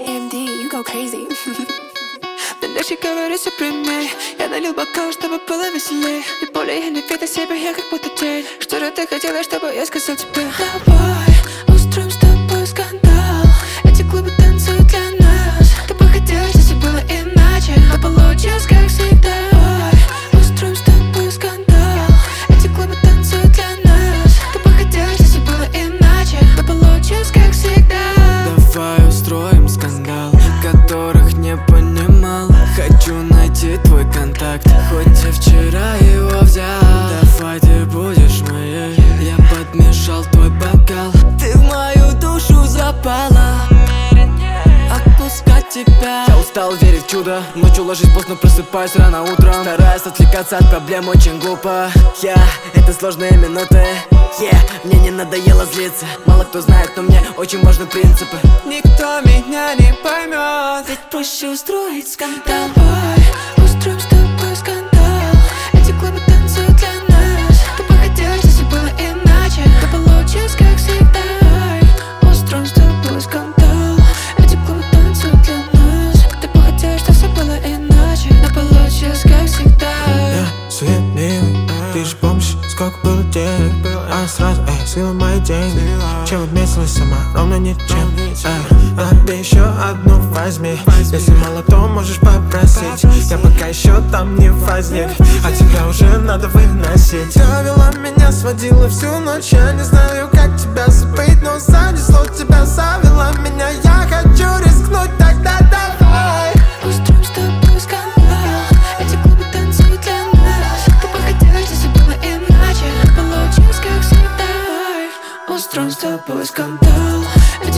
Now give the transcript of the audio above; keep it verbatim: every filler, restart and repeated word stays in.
эм ди, you go crazy. Мне легче говорить все прямей. Я налил бокал, чтобы было веселей. Не более я не видно себя, я как будто тень. Что же ты хотела, чтобы я сказал тебе? Давай устроим с тобой скандал. Эти клубы танцуют для нас. Ты бы хотела, чтобы все было иначе, но получилось как всегда. Давай устроим с тобой скандал. Эти клубы танцуют для нас. Ты бы хотела, чтобы все было иначе, но получилось как всегда. Давай устроим скандал, которых не понимал. Хочу найти твой контакт, хоть и вчера его взял. Давай ты будешь моей, я подмешал твой бокал. Ты в мою душу запала, отпускать тебя. Я устал верить в чудо, ночью ложись поздно, просыпаюсь рано утром. Стараюсь отвлекаться от проблем очень глупо. Я, yeah, это сложные минуты. Yeah, мне не надоело злиться. Мало кто знает, но мне очень важны принципы. Никто меня не поймет, ведь проще устроить скандал. Давай устроим с тобой скандал. Эти клубы танцуют для нас. Ты бы хотела, чтобы все было иначе, но получилось как всегда. Давай устроим с тобой скандал. Эти клубы танцуют для нас. Ты бы хотела, чтобы все было иначе, но получилось как всегда. Я суетливый, ты же помнишь, сколько было денег. А сразу, эй, слила мои деньги. Чем отметилась сама, ровно ничем. Эй, тебе еще одну возьми. Если мало, то можешь попросить. Я пока еще там не возник, а тебя уже надо выносить. Довела меня, сводила всю ночь. Я не знаю, как тебя забыть, но занесло тебя, завела меня. Я хочу рискнуть, тогда давай устроим с тобой скандал. Эти клубы танцуют для нас. Ты бы хотела, чтобы все было иначе, получилось как всегда. Устроим с тобой скандал.